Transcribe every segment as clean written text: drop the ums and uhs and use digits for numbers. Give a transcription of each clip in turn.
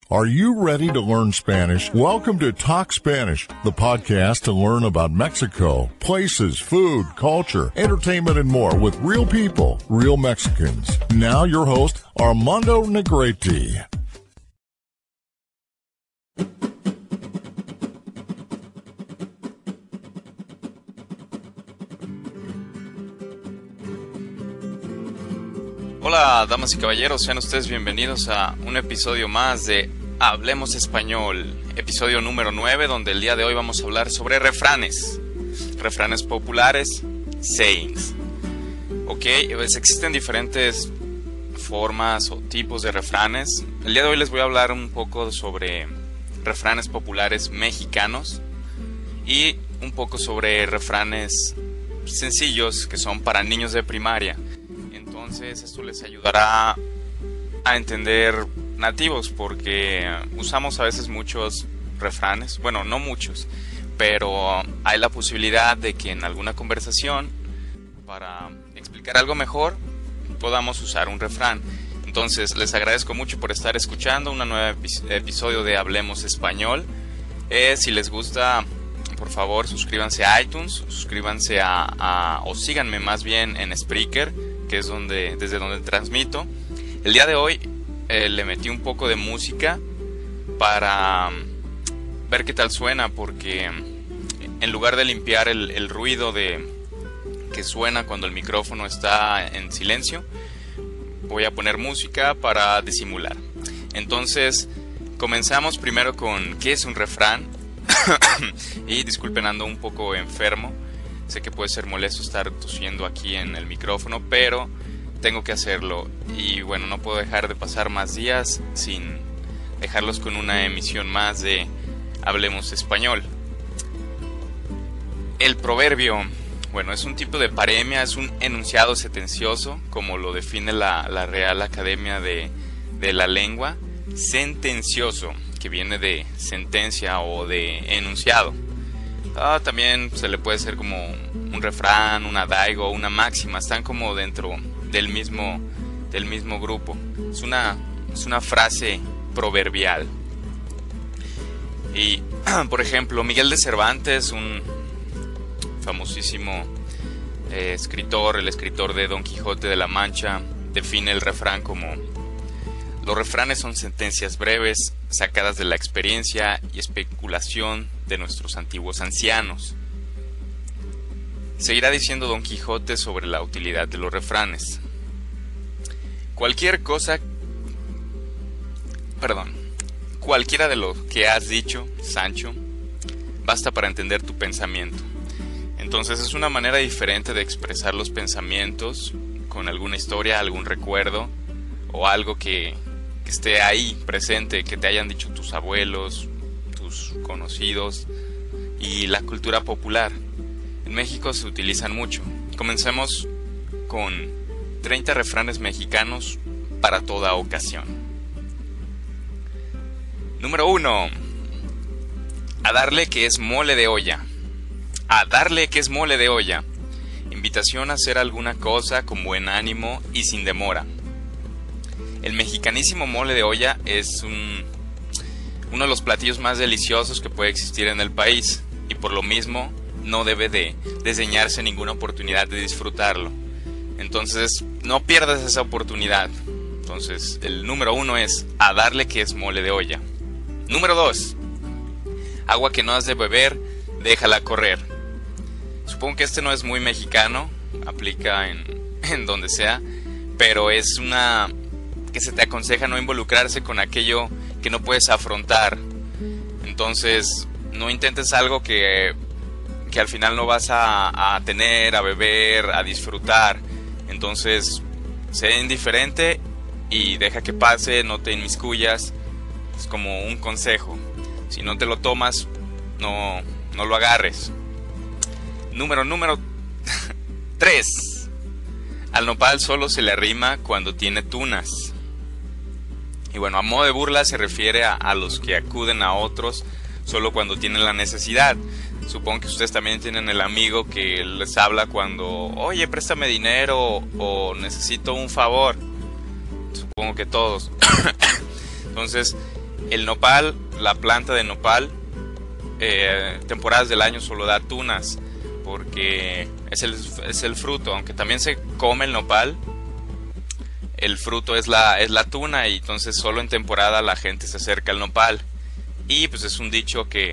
Are you ready to learn Spanish? Welcome to Talk Spanish, the podcast to learn about Mexico, places, food, culture, entertainment, and more with real people, real Mexicans. Now your host, Armando Negrete. Hola, damas y caballeros, sean ustedes bienvenidos a un episodio más de Hablemos Español, episodio número 9, donde el día de hoy vamos a hablar sobre refranes populares, sayings. Ok, pues existen diferentes formas o tipos de refranes. El día de hoy les voy a hablar un poco sobre refranes populares mexicanos y un poco sobre refranes sencillos que son para niños de primaria. Entonces esto les ayudará a entender nativos, porque usamos a veces muchos refranes, bueno, no muchos, pero hay la posibilidad de que en alguna conversación, para explicar algo mejor, podamos usar un refrán. Entonces les agradezco mucho por estar escuchando un nuevo episodio de Hablemos Español. Si les gusta, por favor suscríbanse a iTunes, suscríbanse o síganme más bien en Spreaker, que es desde donde transmito. El día de hoy le metí un poco de música para ver qué tal suena, porque en lugar de limpiar el ruido que suena cuando el micrófono está en silencio, voy a poner música para disimular. Entonces comenzamos primero con ¿qué es un refrán? Y disculpen, ando un poco enfermo. Sé que puede ser molesto estar tosiendo aquí en el micrófono, pero tengo que hacerlo. Y bueno, no puedo dejar de pasar más días sin dejarlos con una emisión más de Hablemos Español. El proverbio, bueno, es un tipo de paremia, es un enunciado sentencioso, como lo define la Real Academia de la Lengua. Sentencioso, que viene de sentencia o de enunciado. También se le puede hacer como un refrán, un adagio, una máxima. Están como dentro del mismo grupo. Es una frase proverbial. Y por ejemplo, Miguel de Cervantes, un famosísimo escritor, el escritor de Don Quijote de la Mancha, define el refrán como: los refranes son sentencias breves, sacadas de la experiencia y especulación de nuestros antiguos ancianos. Seguirá diciendo Don Quijote sobre la utilidad de los refranes. Cualquiera de lo que has dicho, Sancho, basta para entender tu pensamiento. Entonces es una manera diferente de expresar los pensamientos con alguna historia, algún recuerdo o algo que esté ahí presente, que te hayan dicho tus abuelos, tus conocidos y la cultura popular. En México se utilizan mucho. Comencemos con 30 refranes mexicanos para toda ocasión. Número 1. A darle que es mole de olla. A darle que es mole de olla. Invitación a hacer alguna cosa con buen ánimo y sin demora. El mexicanísimo mole de olla es uno de los platillos más deliciosos que puede existir en el país, y por lo mismo no debe de desdeñarse ninguna oportunidad de disfrutarlo. Entonces no pierdas esa oportunidad. Entonces el número 1 es a darle que es mole de olla. Número 2. Agua que no has de beber, déjala correr. Supongo que este no es muy mexicano, aplica en donde sea, pero es una que se te aconseja no involucrarse con aquello que no puedes afrontar. Entonces no intentes algo que al final no vas a tener, a beber, a disfrutar. Entonces sé indiferente y deja que pase, no te inmiscuyas. Es como un consejo. Si no te lo tomas, no lo agarres. Número 3. Al nopal solo se le arrima cuando tiene tunas. Y bueno, a modo de burla se refiere a los que acuden a otros solo cuando tienen la necesidad. Supongo que ustedes también tienen el amigo que les habla cuando, oye, préstame dinero o necesito un favor. Supongo que todos. Entonces, El nopal, la planta de nopal, temporadas del año solo da tunas, porque es el fruto. Aunque también se come el nopal, el fruto es la tuna, y entonces solo en temporada la gente se acerca al nopal. Y pues es un dicho que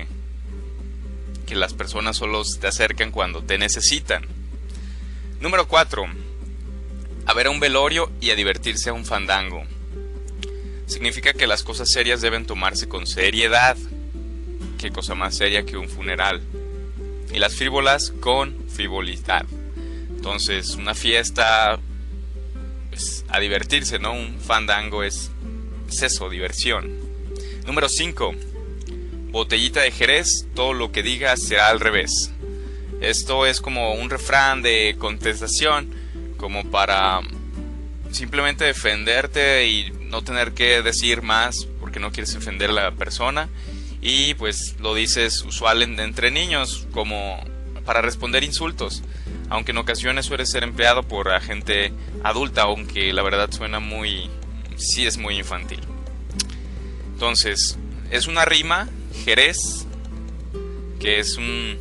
las personas solo te acercan cuando te necesitan. Número 4. A ver a un velorio y a divertirse a un fandango. Significa que las cosas serias deben tomarse con seriedad. Qué cosa más seria que un funeral. Y las frívolas con frivolidad. Entonces, una fiesta, pues, a divertirse, ¿no? Un fandango es eso, diversión. Número 5. Botellita de Jerez, todo lo que digas será al revés. Esto es como un refrán de contestación, como para simplemente defenderte y no tener que decir más porque no quieres ofender a la persona. Y pues lo dices usual entre niños, como para responder insultos, aunque en ocasiones suele ser empleado por la gente adulta, aunque la verdad suena sí es muy infantil. Entonces, es una rima, Jerez, que es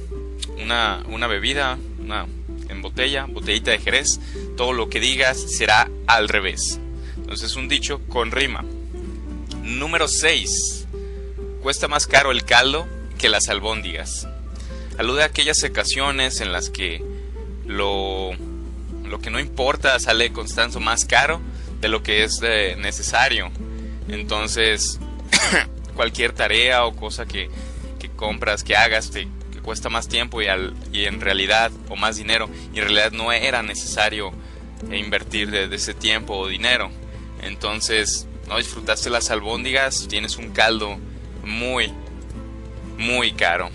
una bebida, en botellita de Jerez, todo lo que digas será al revés. Entonces es un dicho con rima. Número 6. Cuesta más caro el caldo que las albóndigas. Alude a aquellas ocasiones en las que lo que no importa sale constante más caro de lo que es necesario. Entonces cualquier tarea o cosa que compras, que hagas, que cuesta más tiempo y en realidad, o más dinero, y en realidad no era necesario invertir de ese tiempo o dinero. Entonces no disfrutaste las albóndigas, tienes un caldo muy, muy caro.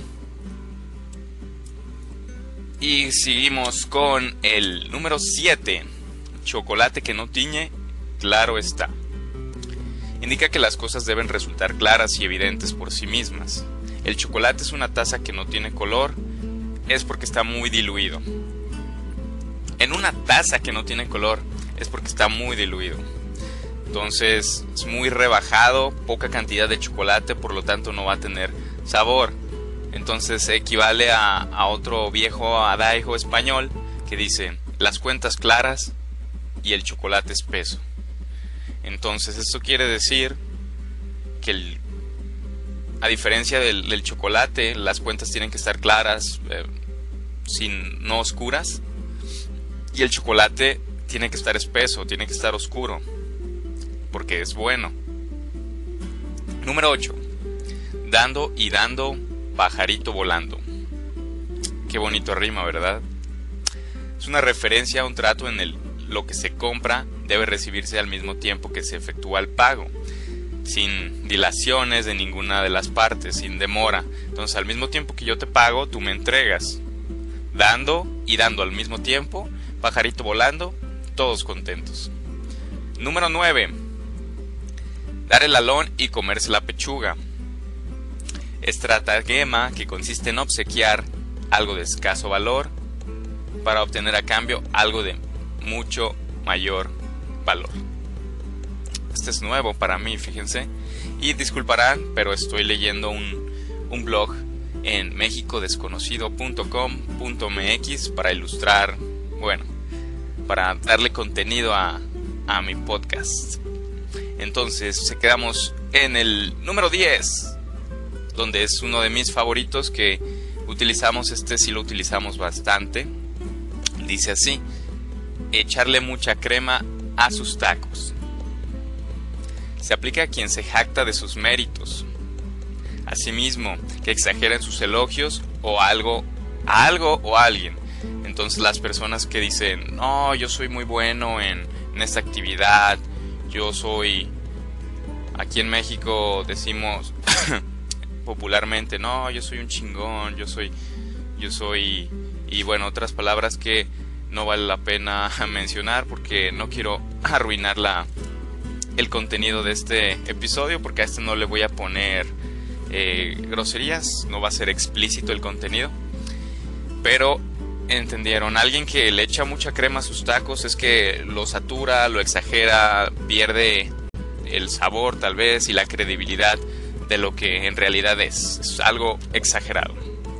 Y seguimos con el número 7. Chocolate que no tiñe, claro está. Indica que las cosas deben resultar claras y evidentes por sí mismas. El chocolate es una taza que no tiene color, es porque está muy diluido. En una taza que no tiene color, es porque está muy diluido. Entonces es muy rebajado, poca cantidad de chocolate, por lo tanto no va a tener sabor. Entonces equivale a otro viejo adagio español que dice: las cuentas claras y el chocolate espeso. Entonces esto quiere decir que a diferencia del chocolate, las cuentas tienen que estar claras, no oscuras, y el chocolate tiene que estar espeso, tiene que estar oscuro, porque es bueno. Número 8. Dando y dando, pajarito volando. Qué bonito rima, ¿verdad? Es una referencia a un trato en lo que se compra debe recibirse al mismo tiempo que se efectúa el pago, sin dilaciones de ninguna de las partes, sin demora. Entonces, al mismo tiempo que yo te pago, tú me entregas. Dando y dando al mismo tiempo, pajarito volando, todos contentos. Número 9. Dar el alón y comerse la pechuga. Estratagema que consiste en obsequiar algo de escaso valor para obtener a cambio algo de mucho mayor valor. Este es nuevo para mí, fíjense. Y disculparán, pero estoy leyendo un blog en mexicodesconocido.com.mx para ilustrar, para darle contenido a mi podcast. Entonces, quedamos en el número 10, donde es uno de mis favoritos que utilizamos. Sí lo utilizamos bastante. Dice así: echarle mucha crema a sus tacos. Se aplica a quien se jacta de sus méritos. Asimismo, que exagera en sus elogios a algo o a alguien. Entonces las personas que dicen: no, yo soy muy bueno en esta actividad, aquí en México decimos popularmente, no, yo soy un chingón, yo soy, y otras palabras que no vale la pena mencionar porque no quiero arruinar el contenido de este episodio, porque a este no le voy a poner groserías, no va a ser explícito el contenido, pero entendieron. Alguien que le echa mucha crema a sus tacos es que lo satura, lo exagera, pierde el sabor tal vez y la credibilidad de lo que en realidad es. Es algo exagerado.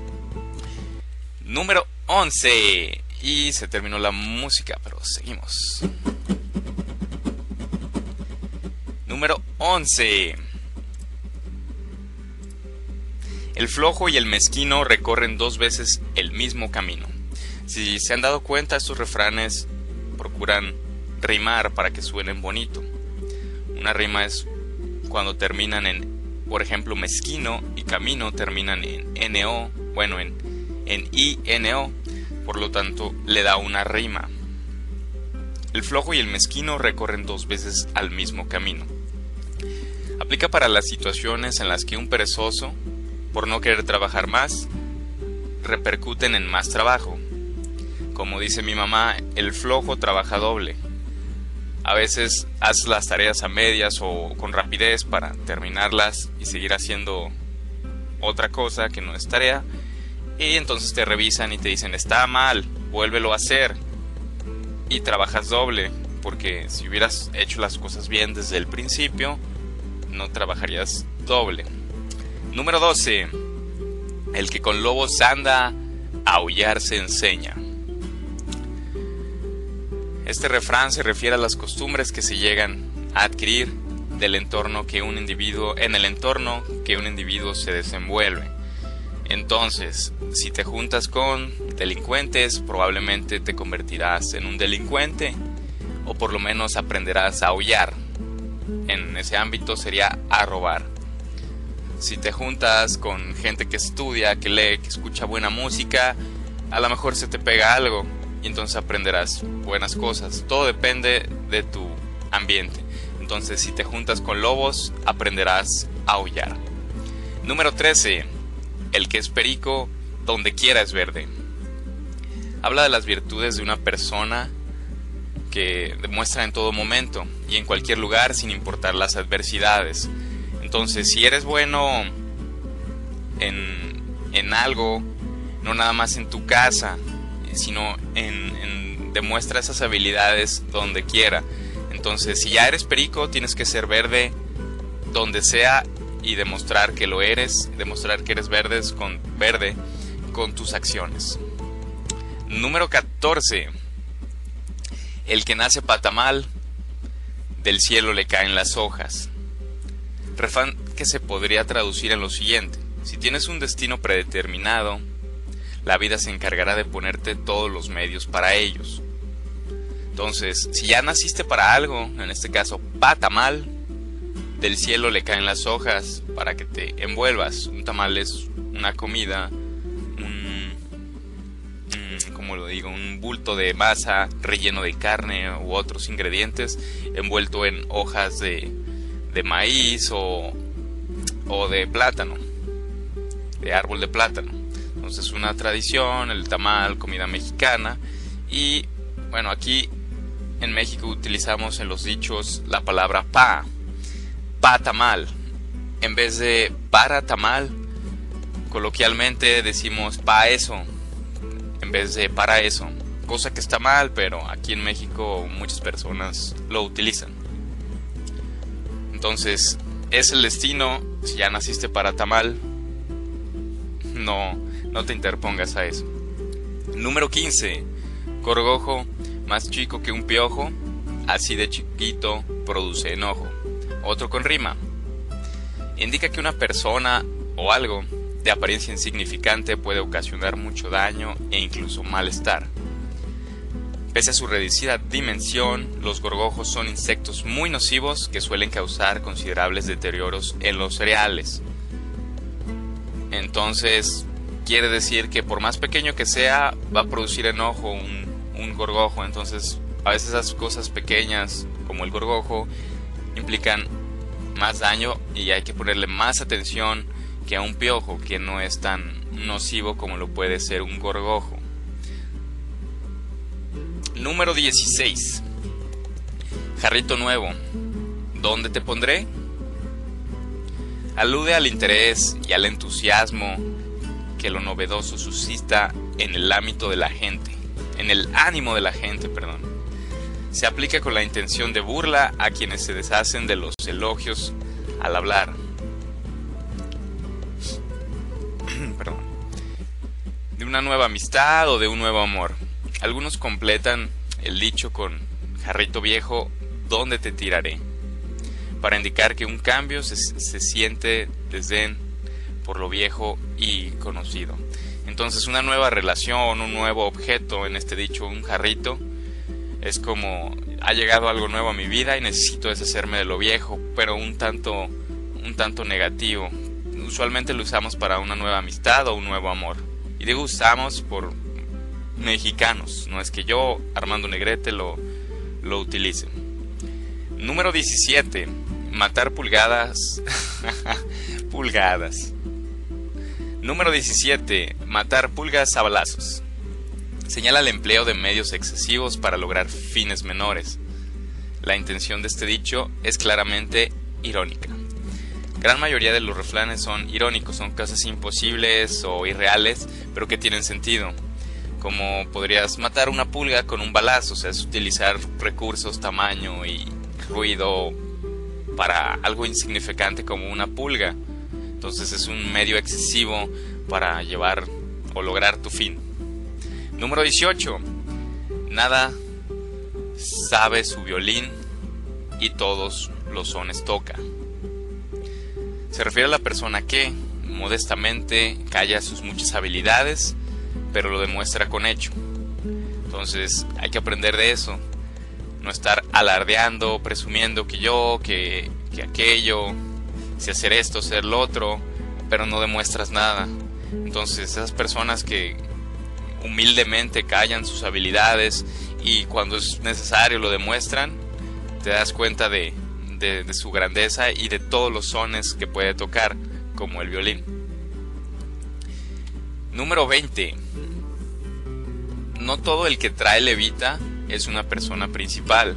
Número 11. Y se terminó la música, pero seguimos. Número 11. El flojo y el mezquino recorren 2 veces el mismo camino. Si se han dado cuenta, estos refranes procuran rimar para que suenen bonito. Una rima es cuando terminan en, por ejemplo, mezquino y camino terminan en NO, bueno, en INO, por lo tanto le da una rima. El flojo y el mezquino recorren 2 veces al mismo camino. Aplica para las situaciones en las que un perezoso, por no querer trabajar más, repercuten en más trabajo. Como dice mi mamá, el flojo trabaja doble. A veces haces las tareas a medias o con rapidez para terminarlas y seguir haciendo otra cosa que no es tarea, y entonces te revisan y te dicen: está mal, vuélvelo a hacer, y trabajas doble, porque si hubieras hecho las cosas bien desde el principio, no trabajarías doble. Número 12. El que con lobos anda, a aullar se enseña. Este refrán se refiere a las costumbres que se llegan a adquirir en el entorno que un individuo se desenvuelve. Entonces, si te juntas con delincuentes, probablemente te convertirás en un delincuente, o por lo menos aprenderás a aullar. En ese ámbito sería a robar. Si te juntas con gente que estudia, que lee, que escucha buena música, a lo mejor se te pega algo y entonces aprenderás buenas cosas. Todo depende de tu ambiente. Entonces, si te juntas con lobos, aprenderás a aullar. Número 13. El que es perico, donde quiera es verde. Habla de las virtudes de una persona que demuestra en todo momento y en cualquier lugar, sin importar las adversidades. Entonces, si eres bueno en algo, no nada más en tu casa, sino demuestra esas habilidades donde quiera. Entonces, si ya eres perico, tienes que ser verde donde sea y demostrar que lo eres, demostrar que eres verde con tus acciones. Número 14. El que nace patamal, del cielo le caen las hojas. Refrán que se podría traducir en lo siguiente: si tienes un destino predeterminado, la vida se encargará de ponerte todos los medios para ellos. Entonces, si ya naciste para algo, en este caso patamal, del cielo le caen las hojas para que te envuelvas. Un tamal es una comida, un bulto de masa relleno de carne u otros ingredientes, envuelto en hojas de maíz o de plátano, de árbol de plátano. Entonces, una tradición, el tamal, comida mexicana. Y bueno, aquí en México utilizamos en los dichos la palabra pa tamal. En vez de para tamal, coloquialmente decimos pa eso, en vez de para eso. Cosa que está mal, pero aquí en México muchas personas lo utilizan. Entonces, es el destino. Si ya naciste para tamal, no te interpongas a eso. Número 15. Gorgojo más chico que un piojo, así de chiquito produce enojo. Otro con rima. Indica que una persona o algo de apariencia insignificante puede ocasionar mucho daño e incluso malestar. Pese a su reducida dimensión, los gorgojos son insectos muy nocivos que suelen causar considerables deterioros en los cereales. Entonces, quiere decir que por más pequeño que sea, va a producir enojo un gorgojo. Entonces, a veces esas cosas pequeñas, como el gorgojo, implican más daño y hay que ponerle más atención que a un piojo, que no es tan nocivo como lo puede ser un gorgojo. Número 16. Jarrito nuevo, ¿dónde te pondré? Alude al interés y al entusiasmo que lo novedoso suscita en el ánimo de la gente, Se aplica con la intención de burla a quienes se deshacen de los elogios al hablar. de una nueva amistad o de un nuevo amor. Algunos completan el dicho con jarrito viejo, ¿dónde te tiraré?, para indicar que un cambio se siente desdén por lo viejo y conocido. Entonces una nueva relación, un nuevo objeto, en este dicho un jarrito, es como ha llegado algo nuevo a mi vida y necesito deshacerme de lo viejo, pero un tanto negativo. Usualmente lo usamos para una nueva amistad o un nuevo amor. Y digo usamos por mexicanos, no es que yo, Armando Negrete, lo utilice. Número 17. Matar pulgadas. Pulgadas. Número 17. Matar pulgas a balazos. Señala el empleo de medios excesivos para lograr fines menores. La intención de este dicho es claramente irónica. Gran mayoría de los refranes son irónicos, son cosas imposibles o irreales, pero que tienen sentido. Como podrías matar una pulga con un balazo, o sea, es utilizar recursos, tamaño y ruido para algo insignificante como una pulga. Entonces es un medio excesivo para llevar o lograr tu fin. Número 18. Nada sabe su violín y todos los sones toca. Se refiere a la persona que, modestamente, calla sus muchas habilidades, pero lo demuestra con hecho. Entonces hay que aprender de eso. No estar alardeando, presumiendo que aquello, si hacer esto, hacer lo otro, pero no demuestras nada. Entonces esas personas que humildemente callan sus habilidades y cuando es necesario lo demuestran, te das cuenta de su grandeza y de todos los sones que puede tocar, como el violín. Número 20. No todo el que trae levita es una persona principal.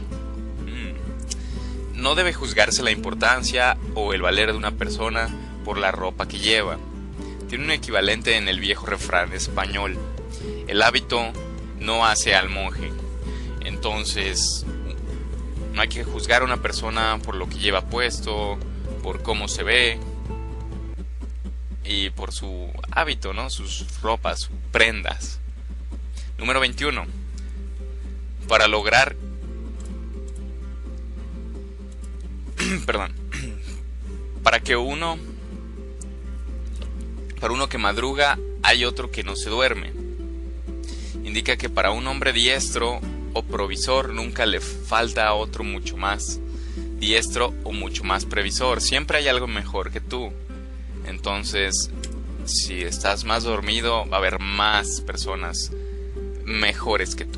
No debe juzgarse la importancia o el valer de una persona por la ropa que lleva. Tiene un equivalente en el viejo refrán español: el hábito no hace al monje. Entonces no hay que juzgar a una persona por lo que lleva puesto, por cómo se ve y por su hábito, ¿no? Sus ropas, sus prendas. Número 21. Para lograr para uno que madruga hay otro que no se duerme. Indica que para un hombre diestro o provisor nunca le falta a otro mucho más diestro o mucho más previsor. Siempre hay algo mejor que tú. Entonces, si estás más dormido, va a haber más personas mejores que tú.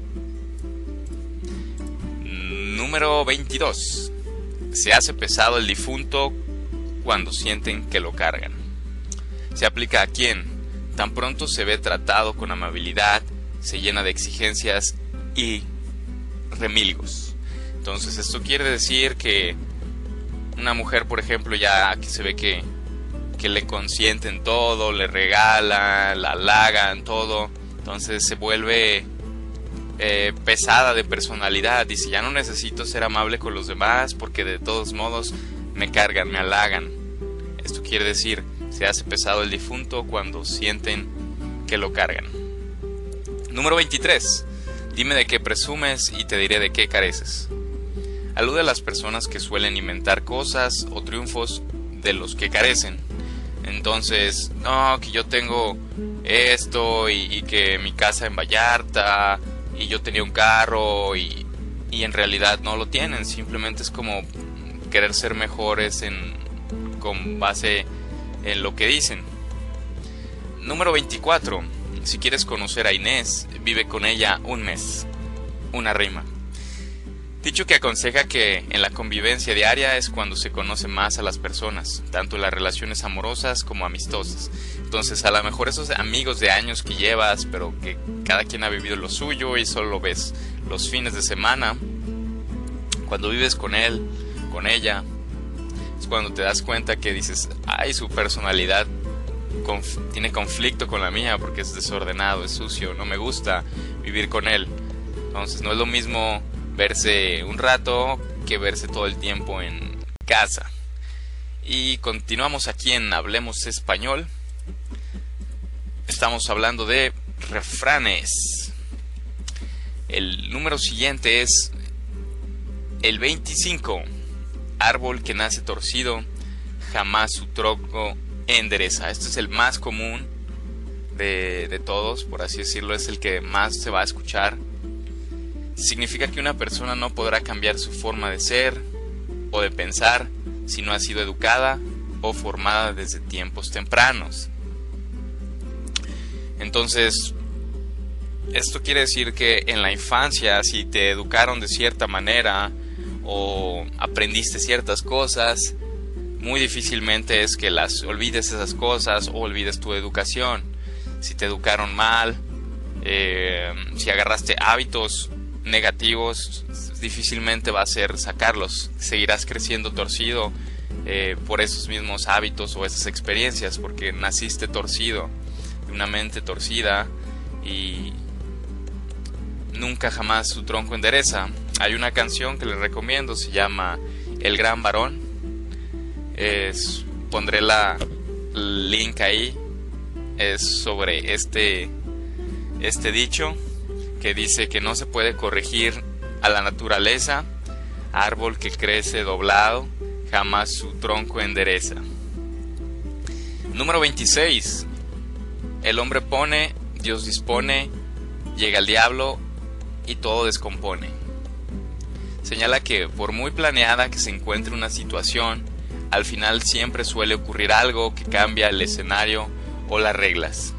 Número 22. Se hace pesado el difunto cuando sienten que lo cargan. Se aplica a quien tan pronto se ve tratado con amabilidad, se llena de exigencias y remilgos. Entonces esto quiere decir que una mujer, por ejemplo, ya que se ve que le consienten todo, le regalan, la halagan, todo, entonces se vuelve pesada de personalidad. Dice, ya no necesito ser amable con los demás porque de todos modos me cargan, me halagan. Esto quiere decir, se hace pesado el difunto cuando sienten que lo cargan. Número 23. Dime de qué presumes y te diré de qué careces. Alude a las personas que suelen inventar cosas o triunfos de los que carecen. Entonces, no, que yo tengo esto y que mi casa en Vallarta y yo tenía un carro y en realidad no lo tienen. Simplemente es como querer ser mejores con base en lo que dicen. Número 24. Si quieres conocer a Inés, vive con ella un mes. Una rima. Dicho que aconseja que en la convivencia diaria es cuando se conoce más a las personas, tanto en las relaciones amorosas como amistosas. Entonces a lo mejor esos amigos de años que llevas, pero que cada quien ha vivido lo suyo y solo lo ves los fines de semana, cuando vives con él, con ella, es cuando te das cuenta que dices, ay, su personalidad tiene conflicto con la mía porque es desordenado, es sucio, no me gusta vivir con él. Entonces no es lo mismo verse un rato que verse todo el tiempo en casa. Y continuamos aquí en Hablemos Español. estamos hablando de refranes. El número siguiente es el 25. Árbol que nace torcido, jamás su tronco endereza. Este es el más común de todos, por así decirlo, es el que más se va a escuchar. Significa que una persona no podrá cambiar su forma de ser o de pensar si no ha sido educada o formada desde tiempos tempranos. Entonces, esto quiere decir que en la infancia, si te educaron de cierta manera o aprendiste ciertas cosas, muy difícilmente es que las olvides esas cosas o olvides tu educación. Si te educaron mal, si agarraste hábitos negativos, difícilmente va a ser sacarlos. Seguirás creciendo torcido por esos mismos hábitos o esas experiencias, porque naciste torcido, de una mente torcida, y nunca jamás su tronco endereza. Hay una canción que les recomiendo, se llama El Gran Varón. Pondré el link ahí. Es sobre este dicho que dice que no se puede corregir a la naturaleza, árbol que crece doblado, jamás su tronco endereza. Número 26. El hombre pone, Dios dispone, llega el diablo y todo descompone. Señala que por muy planeada que se encuentre una situación, al final siempre suele ocurrir algo que cambia el escenario o las reglas.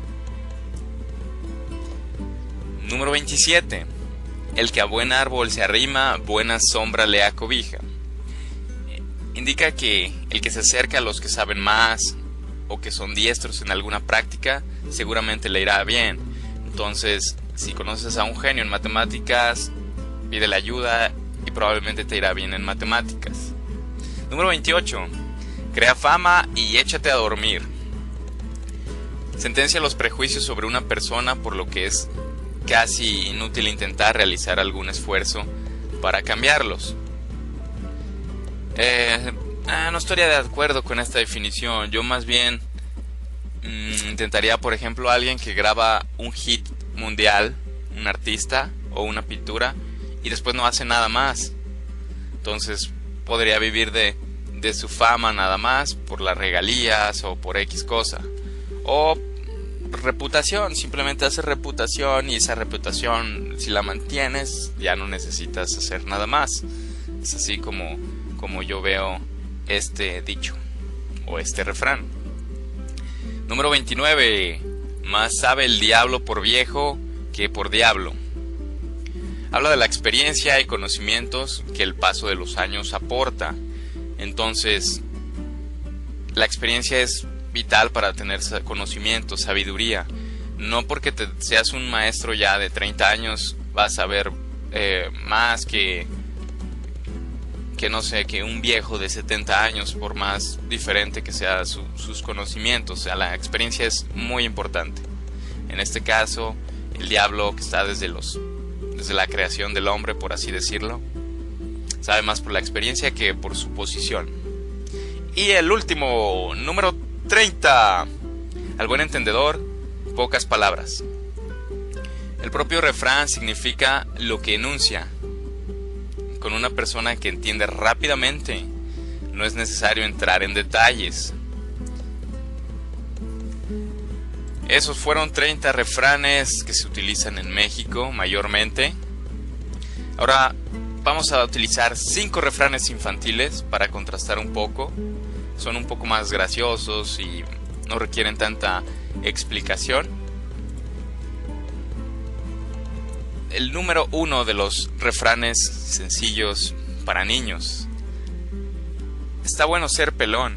Número 27. El que a buen árbol se arrima, buena sombra le acobija. Indica que el que se acerca a los que saben más o que son diestros en alguna práctica, seguramente le irá bien. Entonces, si conoces a un genio en matemáticas, pídele ayuda y probablemente te irá bien en matemáticas. Número 28. Crea fama y échate a dormir. Sentencia los prejuicios sobre una persona, por lo que es casi inútil intentar realizar algún esfuerzo para cambiarlos. No estaría de acuerdo con esta definición. Yo más bien intentaría, por ejemplo, alguien que graba un hit mundial, un artista o una pintura, y después no hace nada más. Entonces podría vivir de su fama nada más, por las regalías o por X cosa. O reputación, simplemente haces reputación, y esa reputación, si la mantienes, ya no necesitas hacer nada más. Es así como yo veo este dicho o este refrán. Número 29. Más sabe el diablo por viejo que por diablo. Habla de la experiencia y conocimientos que el paso de los años aporta. Entonces, la experiencia es vital para tener conocimiento, sabiduría. No porque seas un maestro ya de 30 años vas a ver más que no sé, que un viejo de 70 años, por más diferente que sea sus conocimientos. O sea, la experiencia es muy importante. En este caso, el diablo, que está desde la creación del hombre, por así decirlo, sabe más por la experiencia que por su posición. Y el último, número 30. Al buen entendedor, pocas palabras. El propio refrán significa lo que enuncia. Con una persona que entiende rápidamente, no es necesario entrar en detalles. Esos fueron 30 refranes que se utilizan en México mayormente. Ahora vamos a utilizar 5 refranes infantiles para contrastar un poco. Son un poco más graciosos y no requieren tanta explicación. El número 1 de los refranes sencillos para niños. Está bueno ser pelón,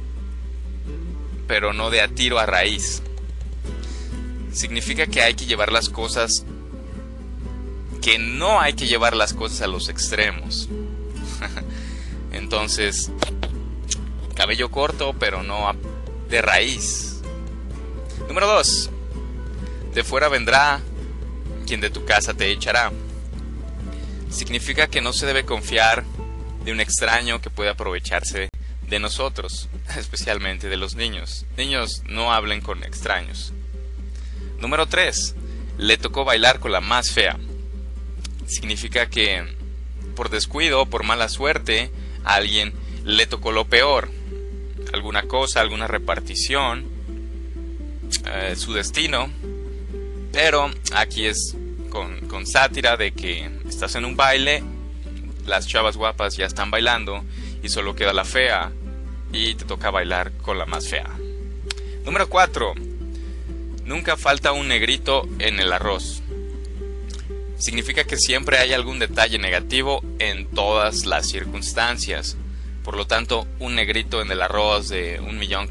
pero no de a tiro a raíz. Significa que hay que llevar las cosas, que no hay que llevar las cosas a los extremos. Entonces, cabello corto, pero no de raíz. Número 2. De fuera vendrá quien de tu casa te echará. Significa que no se debe confiar de un extraño que puede aprovecharse de nosotros, especialmente de los niños. Niños, no hablen con extraños. Número 3. Le tocó bailar con la más fea. Significa que por descuido o por mala suerte a alguien le tocó lo peor. Alguna cosa, alguna repartición, su destino. Pero aquí es con sátira de que estás en un baile, las chavas guapas ya están bailando y solo queda la fea y te toca bailar con la más fea. Número 4. Nunca falta un negrito en el arroz. Significa que siempre hay algún detalle negativo en todas las circunstancias. Por lo tanto, un negrito en el arroz de 1,000,000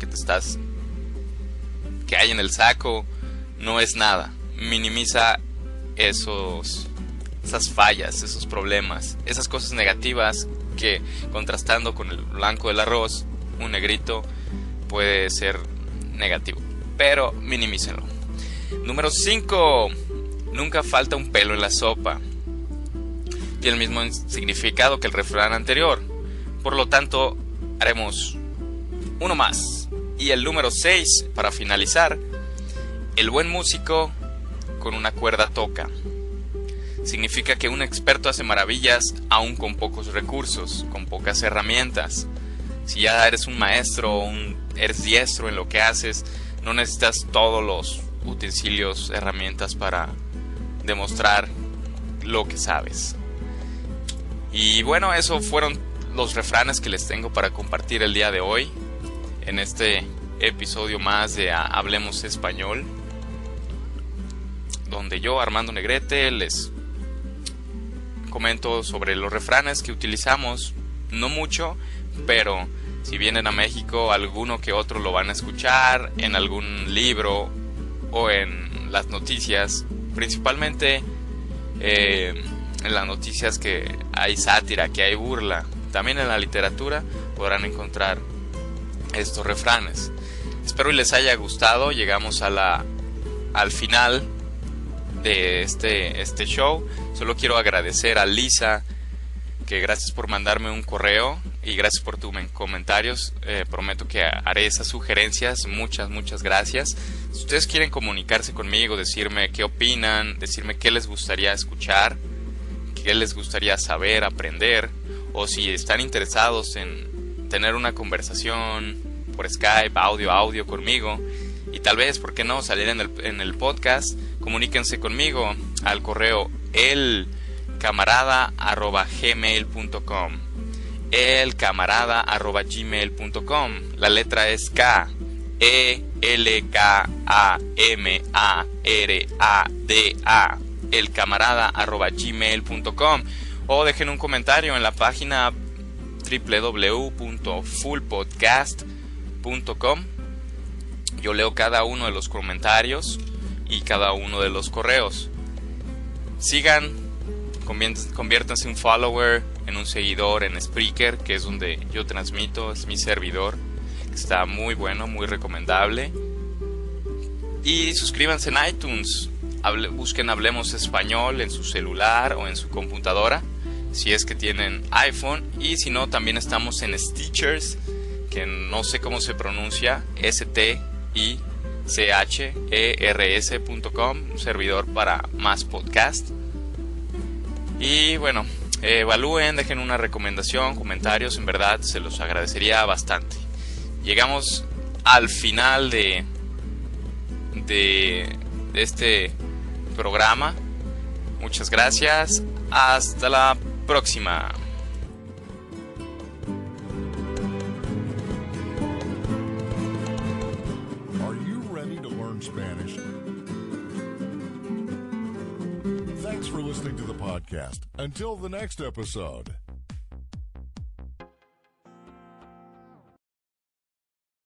que hay en el saco no es nada. Minimiza esas fallas, esos problemas, esas cosas negativas que, contrastando con el blanco del arroz, un negrito puede ser negativo, pero minimícenlo. Número 5. Nunca falta un pelo en la sopa. Tiene el mismo significado que el refrán anterior. Por lo tanto, haremos uno más. Y el número 6, para finalizar: el buen músico con una cuerda toca. Significa que un experto hace maravillas aún con pocos recursos, con pocas herramientas. Si ya eres un maestro o eres diestro en lo que haces, no necesitas todos los utensilios, herramientas para demostrar lo que sabes. Y bueno, eso fueron los refranes que les tengo para compartir el día de hoy en este episodio más de Hablemos Español, donde yo, Armando Negrete, les comento sobre los refranes que utilizamos. No mucho, pero si vienen a México, alguno que otro lo van a escuchar en algún libro o en las noticias, principalmente en las noticias que hay sátira, que hay burla. También en la literatura podrán encontrar estos refranes. Espero y les haya gustado. Llegamos al final de este show. Solo quiero agradecer a Lisa, que gracias por mandarme un correo y gracias por tus comentarios. Prometo que haré esas sugerencias. Muchas gracias. Si ustedes quieren comunicarse conmigo, decirme qué opinan, decirme qué les gustaría escuchar, qué les gustaría saber, aprender, o si están interesados en tener una conversación por Skype, audio conmigo, y tal vez, ¿por qué no?, salir en el podcast, comuníquense conmigo al correo elcamarada@gmail.com, elcamarada@gmail.com. La letra es K, elkamarada, elcamarada@gmail.com, o dejen un comentario en la página www.fullpodcast.com. Yo leo cada uno de los comentarios y cada uno de los correos. Sigan, conviértanse en un follower, en un seguidor en Spreaker, que es donde yo transmito, es mi servidor, que está muy bueno, muy recomendable. Y suscríbanse en iTunes, busquen Hablemos Español en su celular o en su computadora, si es que tienen iPhone, y si no, también estamos en Stitchers, que no sé cómo se pronuncia, STICHERS.com, un servidor para más podcast. Y bueno, evalúen, dejen una recomendación, comentarios, en verdad se los agradecería bastante. Llegamos al final de este programa. Muchas gracias, hasta la próxima. Are you ready to learn Spanish? Thanks for listening to the podcast. Until the next episode.